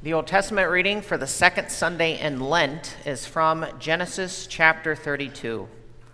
The Old Testament reading for the second Sunday in Lent is from Genesis chapter 32.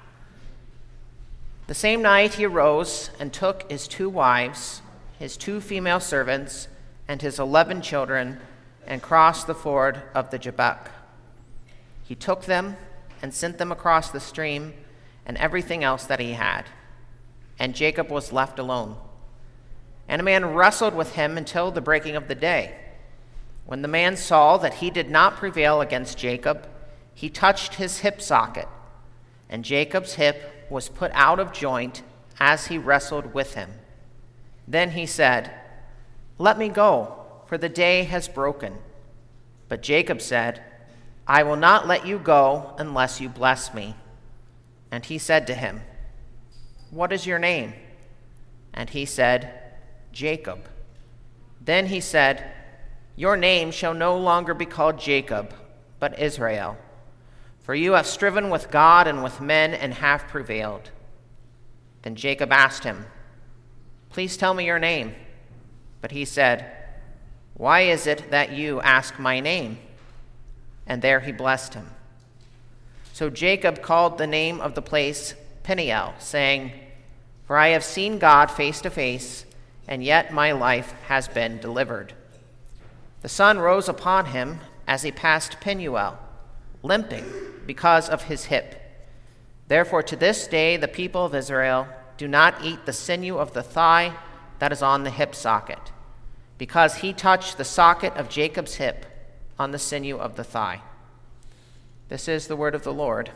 The same night he arose and took his 2 wives, his 2 female servants, and his 11 children, and crossed the ford of the Jabbok. He took them and sent them across the stream and everything else that he had. And Jacob was left alone. And a man wrestled with him until the breaking of the day. When the man saw that he did not prevail against Jacob, he touched his hip socket, and Jacob's hip was put out of joint as he wrestled with him. Then he said, "Let me go, for the day has broken." But Jacob said, "I will not let you go unless you bless me." And he said to him, "What is your name?" And he said, "Jacob." Then he said, "Your name shall no longer be called Jacob, but Israel, for you have striven with God and with men and have prevailed." Then Jacob asked him, "Please tell me your name." But he said, "Why is it that you ask my name?" And there he blessed him. So Jacob called the name of the place Peniel, saying, "For I have seen God face to face, and yet my life has been delivered." The sun rose upon him as he passed Penuel, limping because of his hip. Therefore to this day the people of Israel do not eat the sinew of the thigh that is on the hip socket, because he touched the socket of Jacob's hip on the sinew of the thigh. This is the word of the Lord.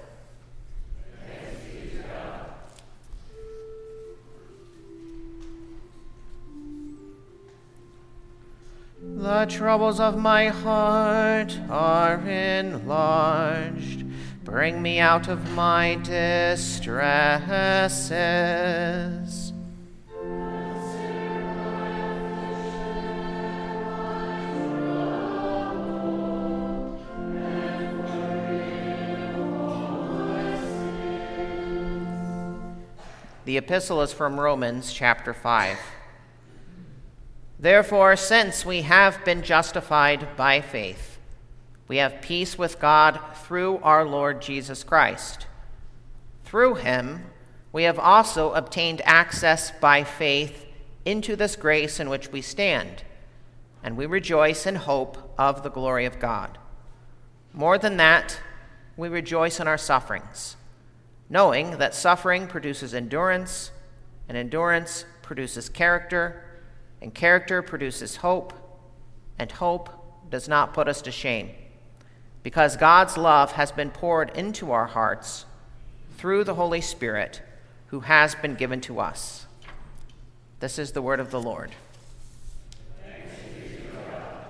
The troubles of my heart are enlarged. Bring me out of my distresses. The epistle is from Romans chapter 5. Therefore, since we have been justified by faith, we have peace with God through our Lord Jesus Christ. Through him, we have also obtained access by faith into this grace in which we stand, and we rejoice in hope of the glory of God. More than that, we rejoice in our sufferings, knowing that suffering produces endurance, and endurance produces character, and character produces hope, and hope does not put us to shame, because God's love has been poured into our hearts through the Holy Spirit who has been given to us. This is the word of the Lord. Thanks be to God.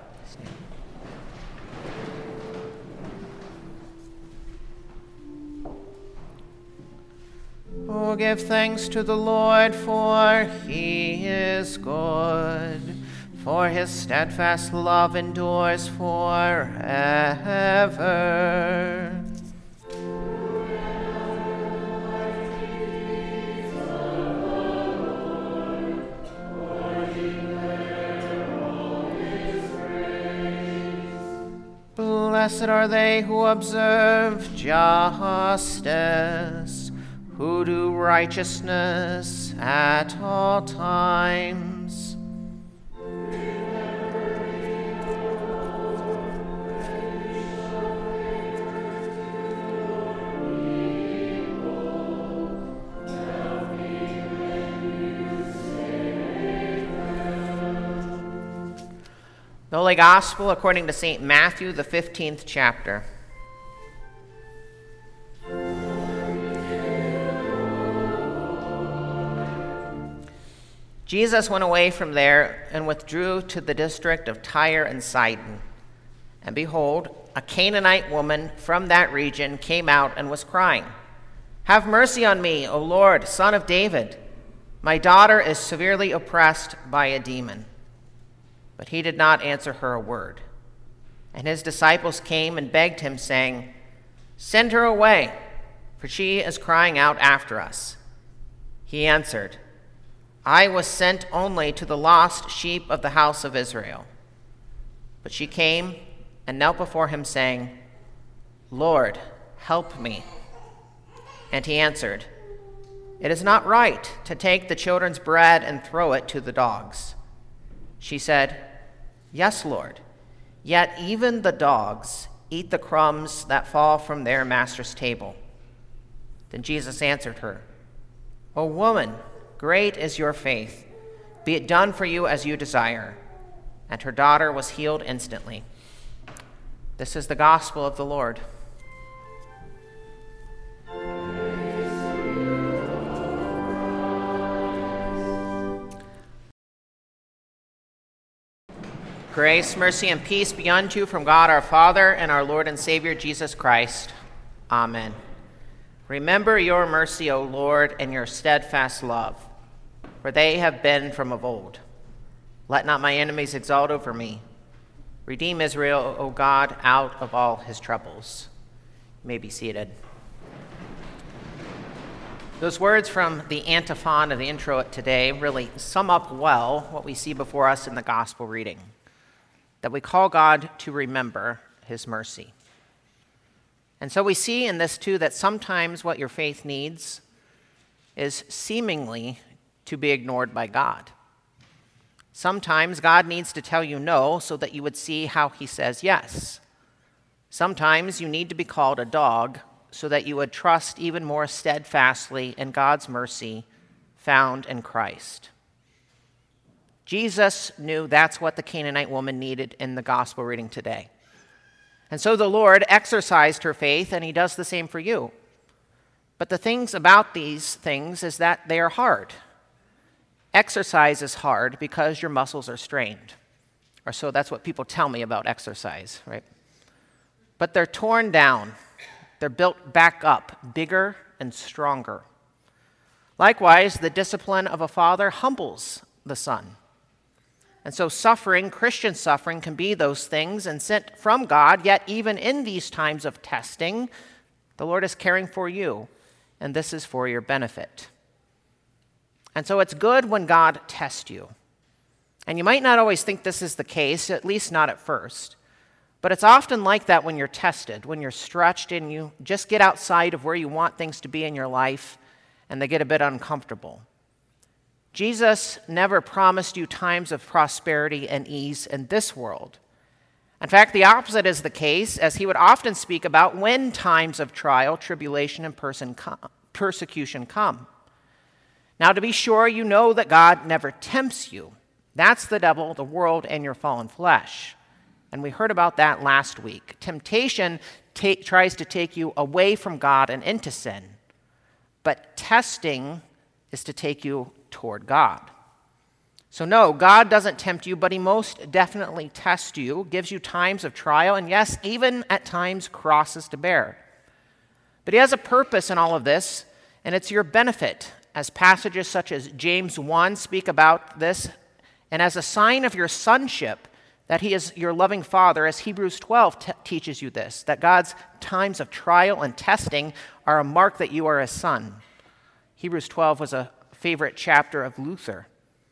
Oh, give thanks to the Lord, for he is good, for his steadfast love endures forever. Blessed are they who observe justice, who do righteousness at all times. The Holy Gospel according to St. Matthew, the 15th chapter. Jesus went away from there and withdrew to the district of Tyre and Sidon. And behold, a Canaanite woman from that region came out and was crying, "Have mercy on me, O Lord, Son of David. My daughter is severely oppressed by a demon." But he did not answer her a word. And his disciples came and begged him, saying, "Send her away, for she is crying out after us." He answered, "I was sent only to the lost sheep of the house of Israel." But she came and knelt before him, saying, "Lord, help me." And he answered, "It is not right to take the children's bread and throw it to the dogs." She said, "Yes, Lord, yet even the dogs eat the crumbs that fall from their master's table." Then Jesus answered her, "O woman, great is your faith. Be it done for you as you desire." And her daughter was healed instantly. This is the gospel of the Lord. Grace, mercy, and peace be unto you from God our Father and our Lord and Savior Jesus Christ. Amen. Remember your mercy, O Lord, and your steadfast love, for they have been from of old. Let not my enemies exult over me. Redeem Israel, O God, out of all his troubles. You may be seated. Those words from the antiphon of the intro today really sum up well what we see before us in the gospel reading, that we call God to remember his mercy. And so we see in this too that sometimes what your faith needs is seemingly to be ignored by God. Sometimes God needs to tell you no so that you would see how he says yes. Sometimes you need to be called a dog so that you would trust even more steadfastly in God's mercy found in Christ. Jesus knew that's what the Canaanite woman needed in the gospel reading today. And so the Lord exercised her faith, and he does the same for you. But the things about these things is that they are hard. Exercise is hard because your muscles are strained. Or so that's what people tell me about exercise, right? But they're torn down. They're built back up, bigger and stronger. Likewise, the discipline of a father humbles the son. And so suffering, Christian suffering, can be those things and sent from God, yet even in these times of testing, the Lord is caring for you, and this is for your benefit. And so it's good when God tests you. And you might not always think this is the case, at least not at first. But it's often like that when you're tested, when you're stretched and you just get outside of where you want things to be in your life, and they get a bit uncomfortable. Jesus never promised you times of prosperity and ease in this world. In fact, the opposite is the case, as he would often speak about when times of trial, tribulation, and persecution come. Now, to be sure, you know that God never tempts you. That's the devil, the world, and your fallen flesh. And we heard about that last week. Temptation tries to take you away from God and into sin. But testing is to take you toward God. So no, God doesn't tempt you, but he most definitely tests you, gives you times of trial, and yes, even at times crosses to bear. But he has a purpose in all of this, and it's your benefit, as passages such as James 1 speak about this, and as a sign of your sonship, that he is your loving father, as Hebrews 12 teaches you this, that God's times of trial and testing are a mark that you are a son. Hebrews 12 was a favorite chapter of Luther.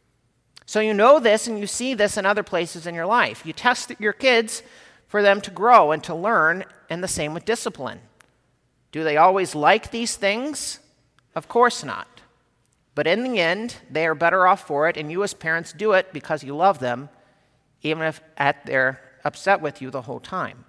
So you know this and you see this in other places in your life. You test your kids for them to grow and to learn, and the same with discipline. Do they always like these things? Of course not. But in the end, they are better off for it, and you as parents do it because you love them, even if they're upset with you the whole time.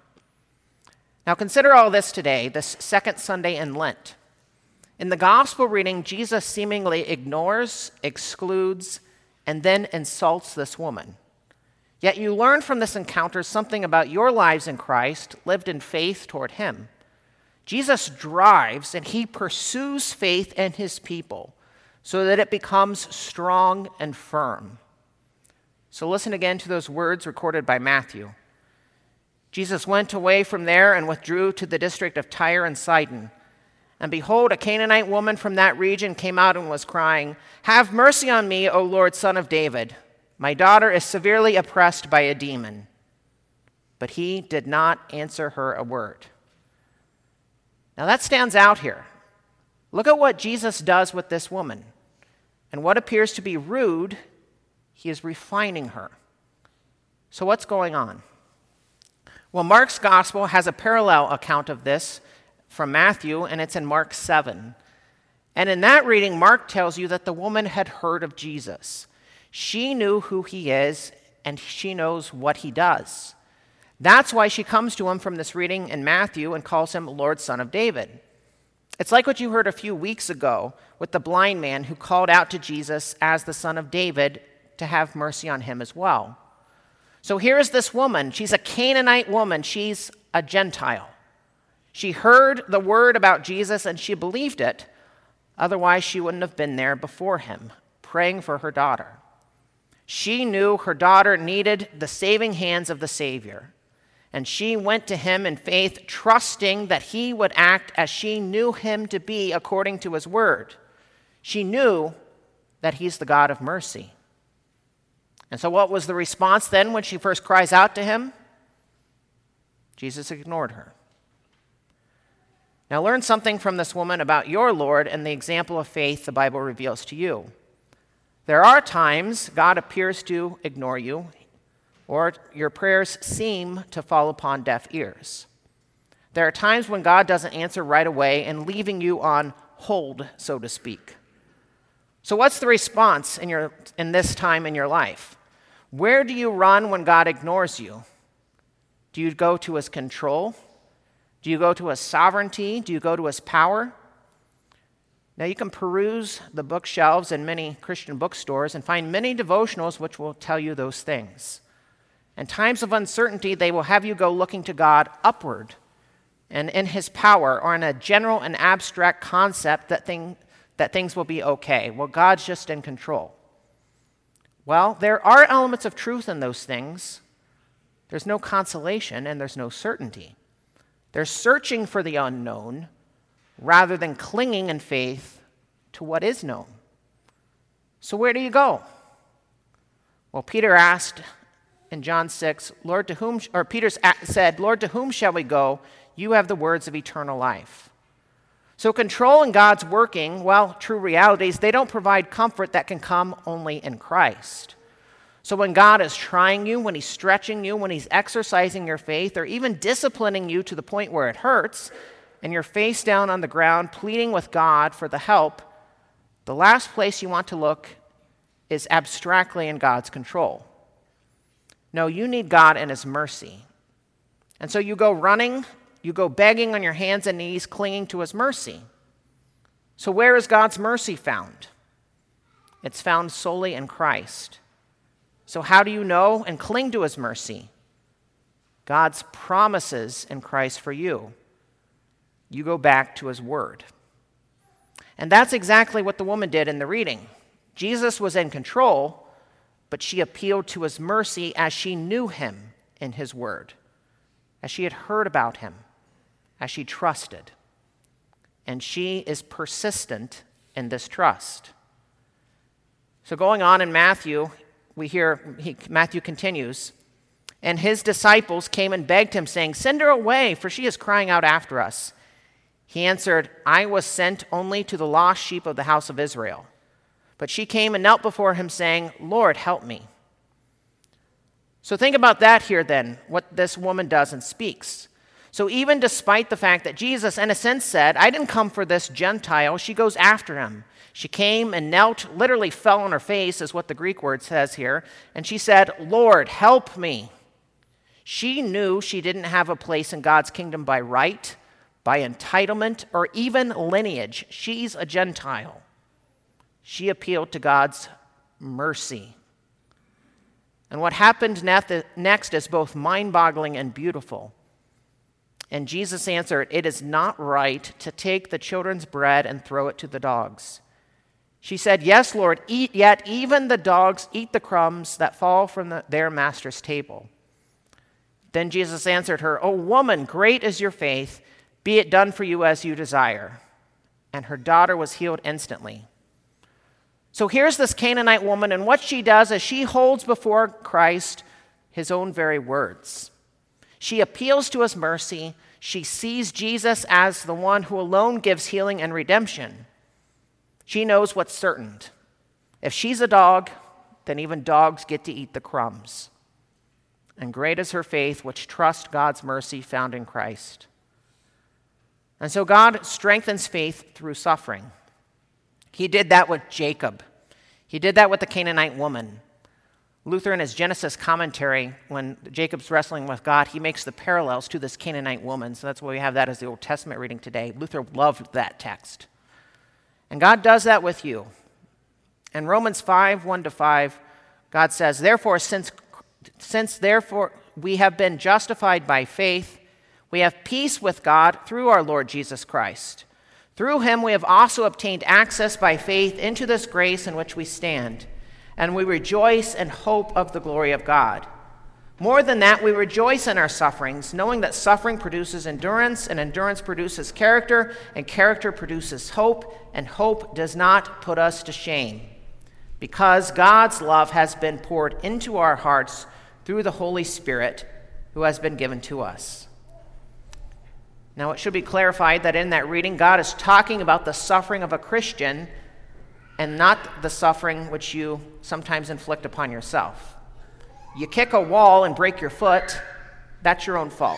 Now consider all this today, this second Sunday in Lent. In the gospel reading, Jesus seemingly ignores, excludes, and then insults this woman. Yet you learn from this encounter something about your lives in Christ, lived in faith toward him. Jesus drives and he pursues faith in his people so that it becomes strong and firm. So listen again to those words recorded by Matthew. Jesus went away from there and withdrew to the district of Tyre and Sidon. And behold, a Canaanite woman from that region came out and was crying, "Have mercy on me, O Lord, Son of David. My daughter is severely oppressed by a demon." But he did not answer her a word. Now that stands out here. Look at what Jesus does with this woman. And what appears to be rude, he is refining her. So what's going on? Well, Mark's gospel has a parallel account of this from Matthew, and it's in Mark 7. And in that reading, Mark tells you that the woman had heard of Jesus. She knew who he is, and she knows what he does. That's why she comes to him from this reading in Matthew and calls him Lord, Son of David. It's like what you heard a few weeks ago with the blind man who called out to Jesus as the Son of David to have mercy on him as well. So here is this woman. She's a Canaanite woman. She's a Gentile. She heard the word about Jesus and she believed it. Otherwise, she wouldn't have been there before him, praying for her daughter. She knew her daughter needed the saving hands of the Savior. And she went to him in faith, trusting that he would act as she knew him to be according to his word. She knew that he's the God of mercy. And so what was the response then when she first cries out to him? Jesus ignored her. Now learn something from this woman about your Lord and the example of faith the Bible reveals to you. There are times God appears to ignore you, or your prayers seem to fall upon deaf ears. There are times when God doesn't answer right away and leaving you on hold, so to speak. So what's the response in this time in your life? Where do you run when God ignores you? Do you go to his control? Do you go to his sovereignty? Do you go to his power? Now you can peruse the bookshelves in many Christian bookstores and find many devotionals which will tell you those things. In times of uncertainty, they will have you go looking to God upward and in his power, or in a general and abstract concept that things will be okay. Well, God's just in control. Well, there are elements of truth in those things. There's no consolation and there's no certainty. They're searching for the unknown rather than clinging in faith to what is known. So where do you go? Well, Peter asked in John 6, Peter said, Lord, to whom shall we go? You have the words of eternal life. So controlling God's working, well, true realities, they don't provide comfort that can come only in Christ. So when God is trying you, when he's stretching you, when he's exercising your faith, or even disciplining you to the point where it hurts, and you're face down on the ground pleading with God for the help, the last place you want to look is abstractly in God's control. No, you need God and his mercy. And so you go running, you go begging on your hands and knees, clinging to his mercy. So where is God's mercy found? It's found solely in Christ. So how do you know and cling to his mercy? God's promises in Christ for you. You go back to his word. And that's exactly what the woman did in the reading. Jesus was in control, but she appealed to his mercy as she knew him in his word, as she had heard about him, as she trusted. And she is persistent in this trust. So going on in Matthew, Matthew continues, and his disciples came and begged him, saying, send her away, for she is crying out after us. He answered, I was sent only to the lost sheep of the house of Israel. But she came and knelt before him, saying, Lord, help me. So think about that here then, what this woman does and speaks. So even despite the fact that Jesus, in a sense, said, I didn't come for this Gentile, she goes after him. She came and knelt, literally fell on her face, is what the Greek word says here, and she said, Lord, help me. She knew she didn't have a place in God's kingdom by right, by entitlement, or even lineage. She's a Gentile. She appealed to God's mercy. And what happened next is both mind-boggling and beautiful. And Jesus answered, it is not right to take the children's bread and throw it to the dogs. She said, yes, Lord, yet even the dogs eat the crumbs that fall from their master's table. Then Jesus answered her, O woman, great is your faith. Be it done for you as you desire. And her daughter was healed instantly. So here's this Canaanite woman, and what she does is she holds before Christ his own very words. She appeals to his mercy. She sees Jesus as the one who alone gives healing and redemption. She knows what's certain. If she's a dog, then even dogs get to eat the crumbs. And great is her faith, which trusts God's mercy found in Christ. And so God strengthens faith through suffering. He did that with Jacob. He did that with the Canaanite woman. Luther, in his Genesis commentary, when Jacob's wrestling with God, he makes the parallels to this Canaanite woman. So that's why we have that as the Old Testament reading today. Luther loved that text. And God does that with you. In Romans 5, 1-5, God says, Therefore, since we have been justified by faith, we have peace with God through our Lord Jesus Christ. Through him we have also obtained access by faith into this grace in which we stand, and we rejoice in hope of the glory of God. More than that, we rejoice in our sufferings, knowing that suffering produces endurance, and endurance produces character, and character produces hope, and hope does not put us to shame, because God's love has been poured into our hearts through the Holy Spirit who has been given to us. Now, it should be clarified that in that reading, God is talking about the suffering of a Christian and not the suffering which you sometimes inflict upon yourself. You kick a wall and break your foot, that's your own fault.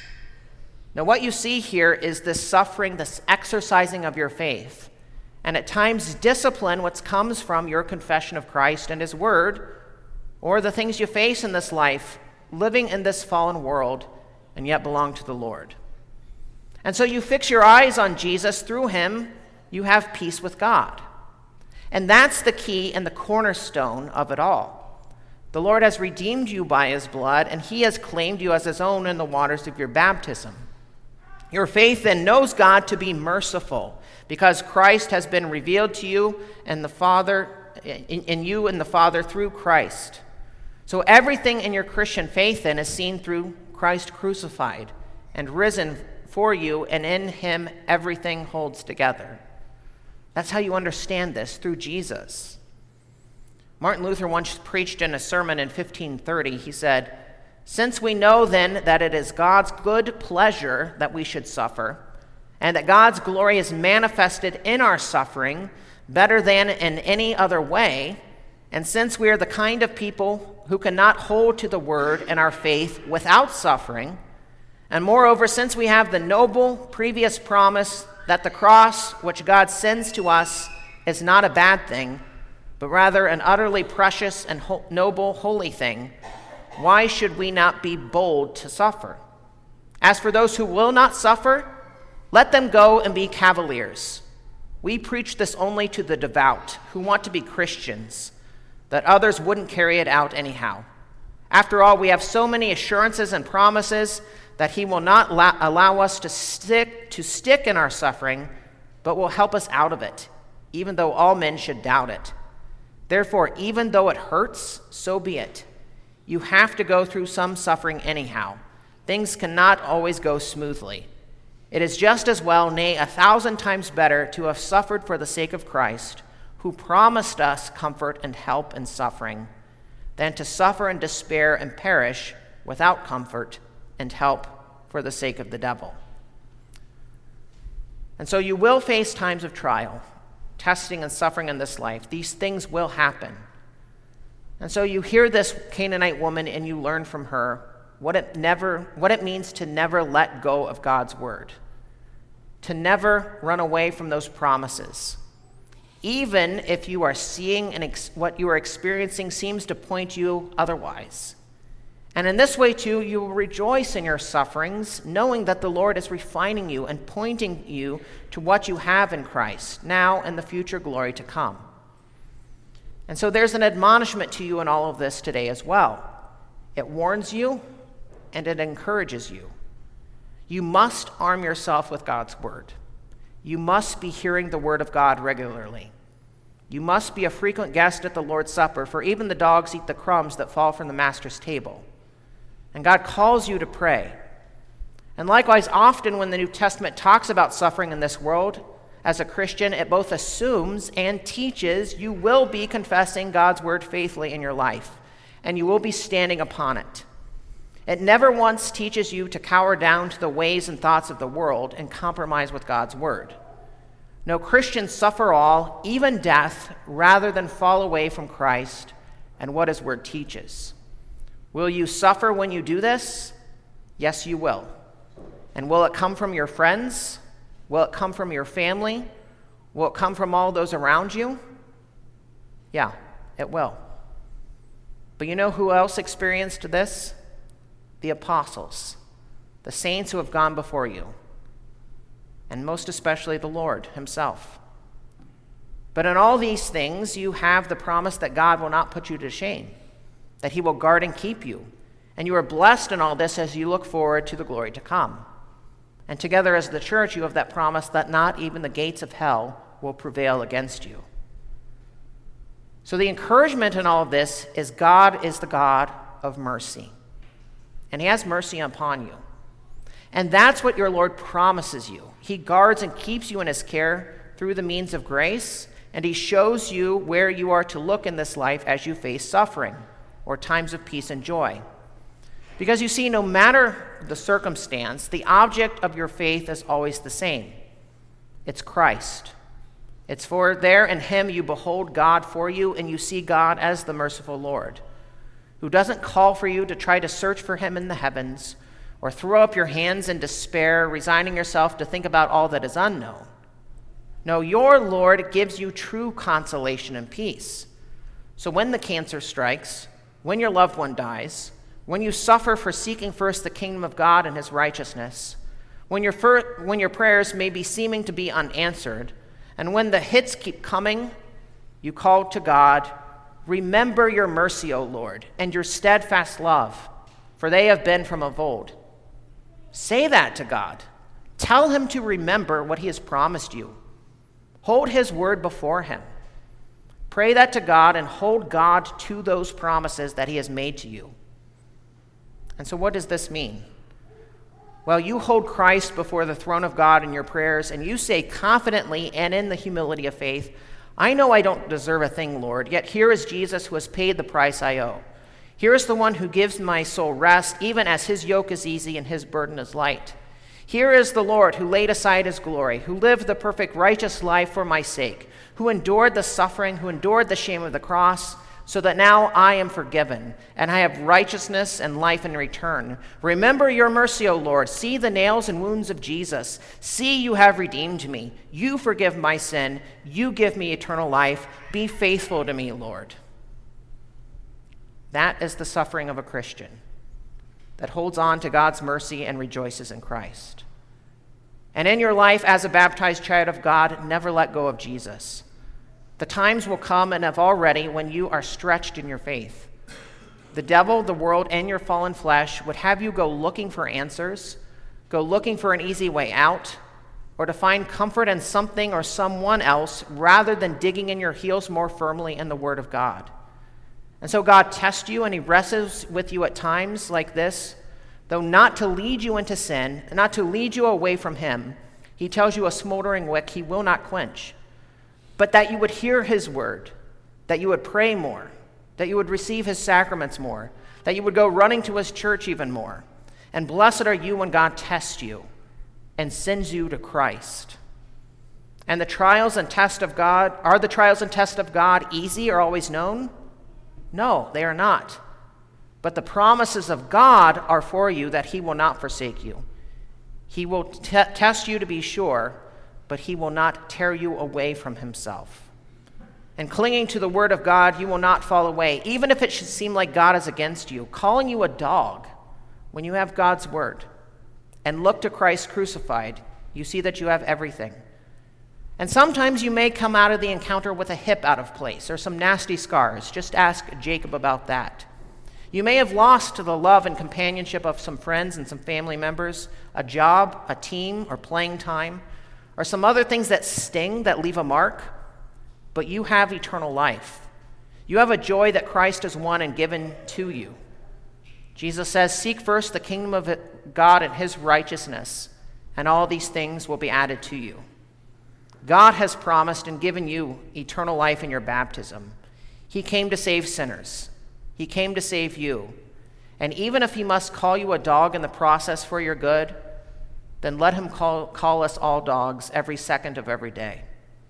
Now, what you see here is this suffering, this exercising of your faith, and at times discipline which comes from your confession of Christ and his word, or the things you face in this life, living in this fallen world, and yet belong to the Lord. And so you fix your eyes on Jesus. Through him, you have peace with God. And that's the key and the cornerstone of it all. The Lord has redeemed you by his blood, and he has claimed you as his own in the waters of your baptism. Your faith then knows God to be merciful, because Christ has been revealed to you and the Father, in you and the Father through Christ. So everything in your Christian faith then is seen through Christ crucified and risen for you, and in him everything holds together. That's how you understand this, through Jesus. Martin Luther once preached in a sermon in 1530. He said, Since we know then that it is God's good pleasure that we should suffer, and that God's glory is manifested in our suffering better than in any other way, and since we are the kind of people who cannot hold to the word and our faith without suffering, and moreover, since we have the noble previous promise that the cross which God sends to us is not a bad thing, but rather an utterly precious and noble, holy thing, why should we not be bold to suffer? As for those who will not suffer, let them go and be cavaliers. We preach this only to the devout who want to be Christians, that others wouldn't carry it out anyhow. After all, we have so many assurances and promises that he will not allow us to stick in our suffering, but will help us out of it, even though all men should doubt it. Therefore, even though it hurts, so be it. You have to go through some suffering anyhow. Things cannot always go smoothly. It is just as well, nay, 1,000 times better, to have suffered for the sake of Christ, who promised us comfort and help in suffering, than to suffer in despair and perish without comfort and help for the sake of the devil. And so you will face times of trial, testing and suffering in this life. These things will happen. And so you hear this Canaanite woman and you learn from her what it means to never let go of God's word, to never run away from those promises. Even if you are seeing and what you are experiencing seems to point you otherwise. And in this way, too, you will rejoice in your sufferings, knowing that the Lord is refining you and pointing you to what you have in Christ, now and the future glory to come. And so there's an admonishment to you in all of this today as well. It warns you and it encourages you. You must arm yourself with God's word. You must be hearing the word of God regularly. You must be a frequent guest at the Lord's Supper, for even the dogs eat the crumbs that fall from the master's table. And God calls you to pray. And likewise, often when the New Testament talks about suffering in this world, as a Christian, it both assumes and teaches you will be confessing God's word faithfully in your life, and you will be standing upon it. It never once teaches you to cower down to the ways and thoughts of the world and compromise with God's word. No, Christians suffer all, even death, rather than fall away from Christ and what his word teaches. Will you suffer when you do this? Yes, you will. And will it come from your friends? Will it come from your family? Will it come from all those around you? Yeah, it will. But you know who else experienced this? The apostles, the saints who have gone before you, and most especially the Lord himself. But in all these things, you have the promise that God will not put you to shame, that he will guard and keep you. And you are blessed in all this as you look forward to the glory to come. And together as the church, you have that promise that not even the gates of hell will prevail against you. So the encouragement in all of this is God is the God of mercy. And he has mercy upon you. And that's what your Lord promises you. He guards and keeps you in his care through the means of grace, and he shows you where you are to look in this life as you face suffering or times of peace and joy. Because you see, no matter the circumstance, the object of your faith is always the same. It's Christ. It's for there in him you behold God for you, and you see God as the merciful Lord, who doesn't call for you to try to search for him in the heavens or throw up your hands in despair, resigning yourself to think about all that is unknown. No, your Lord gives you true consolation and peace. So when the cancer strikes, when your loved one dies, when you suffer for seeking first the kingdom of God and his righteousness, when your prayers may be seeming to be unanswered, and when the hits keep coming, you call to God, remember your mercy, O Lord, and your steadfast love, for they have been from of old. Say that to God. Tell him to remember what he has promised you. Hold his word before him. Pray that to God and hold God to those promises that he has made to you. And so what does this mean? Well, you hold Christ before the throne of God in your prayers, and you say confidently and in the humility of faith, I know I don't deserve a thing, Lord, yet here is Jesus who has paid the price I owe. Here is the one who gives my soul rest, even as his yoke is easy and his burden is light. Here is the Lord who laid aside his glory, who lived the perfect righteous life for my sake, who endured the suffering, who endured the shame of the cross, so that now I am forgiven, and I have righteousness and life in return. Remember your mercy, O Lord. See the nails and wounds of Jesus. See, you have redeemed me. You forgive my sin. You give me eternal life. Be faithful to me, Lord. That is the suffering of a Christian that holds on to God's mercy and rejoices in Christ. And in your life as a baptized child of God, never let go of Jesus. The times will come, and have already, when you are stretched in your faith. The devil, the world, and your fallen flesh would have you go looking for answers, go looking for an easy way out, or to find comfort in something or someone else rather than digging in your heels more firmly in the Word of God. And so God tests you, and he wrestles with you at times like this, though not to lead you into sin, not to lead you away from him. He tells you a smoldering wick he will not quench, but that you would hear his word, that you would pray more, that you would receive his sacraments more, that you would go running to his church even more. And blessed are you when God tests you and sends you to Christ. And the trials and tests of God, are the trials and tests of God easy or always known? No, they are not. But the promises of God are for you, that he will not forsake you. He will test you to be sure, but he will not tear you away from himself. And clinging to the word of God, you will not fall away, even if it should seem like God is against you, calling you a dog when you have God's word. And look to Christ crucified, you see that you have everything. And sometimes you may come out of the encounter with a hip out of place or some nasty scars. Just ask Jacob about that. You may have lost the love and companionship of some friends and some family members, a job, a team, or playing time, or some other things that sting, that leave a mark. But you have eternal life. You have a joy that Christ has won and given to you. Jesus says, seek first the kingdom of God and his righteousness, and all these things will be added to you. God has promised and given you eternal life in your baptism. He came to save sinners. He came to save you. And even if he must call you a dog in the process for your good, then let him call us all dogs every second of every day.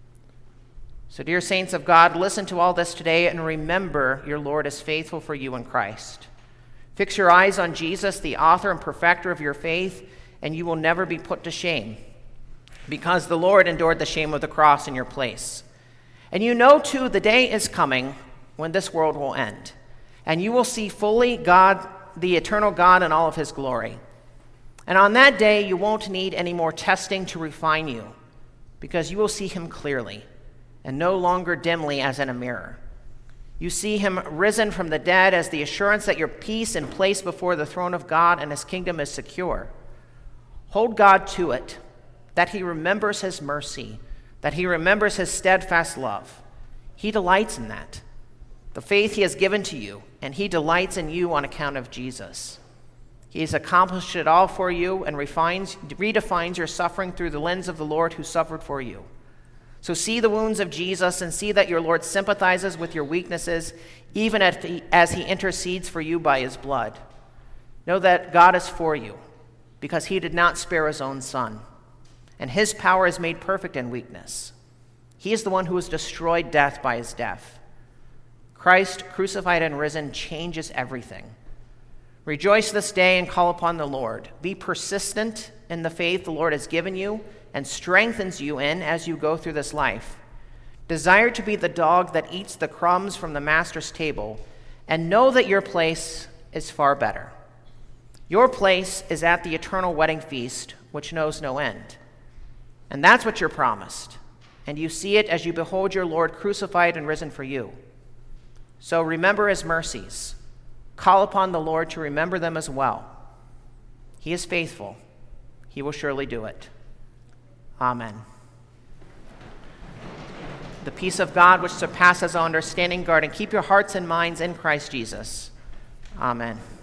So, dear saints of God, listen to all this today and remember your Lord is faithful for you in Christ. Fix your eyes on Jesus, the author and perfecter of your faith, and you will never be put to shame, because the Lord endured the shame of the cross in your place. And you know, too, the day is coming when this world will end, and you will see fully God, the eternal God, in all of his glory. And on that day, you won't need any more testing to refine you, because you will see him clearly, and no longer dimly as in a mirror. You see him risen from the dead as the assurance that your peace and place before the throne of God and his kingdom is secure. Hold God to it, that he remembers his mercy, that he remembers his steadfast love. He delights in that, the faith he has given to you, and he delights in you on account of Jesus. He has accomplished it all for you and redefines your suffering through the lens of the Lord who suffered for you. So see the wounds of Jesus and see that your Lord sympathizes with your weaknesses, even as he intercedes for you by his blood. Know that God is for you, because he did not spare his own son, and his power is made perfect in weakness. He is the one who has destroyed death by his death. Christ, crucified and risen, changes everything. Rejoice this day and call upon the Lord. Be persistent in the faith the Lord has given you and strengthens you in as you go through this life. Desire to be the dog that eats the crumbs from the master's table, and know that your place is far better. Your place is at the eternal wedding feast, which knows no end. And that's what you're promised, and you see it as you behold your Lord crucified and risen for you. So remember his mercies. Call upon the Lord to remember them as well. He is faithful. He will surely do it. Amen. The peace of God, which surpasses all understanding, guard and keep your hearts and minds in Christ Jesus. Amen.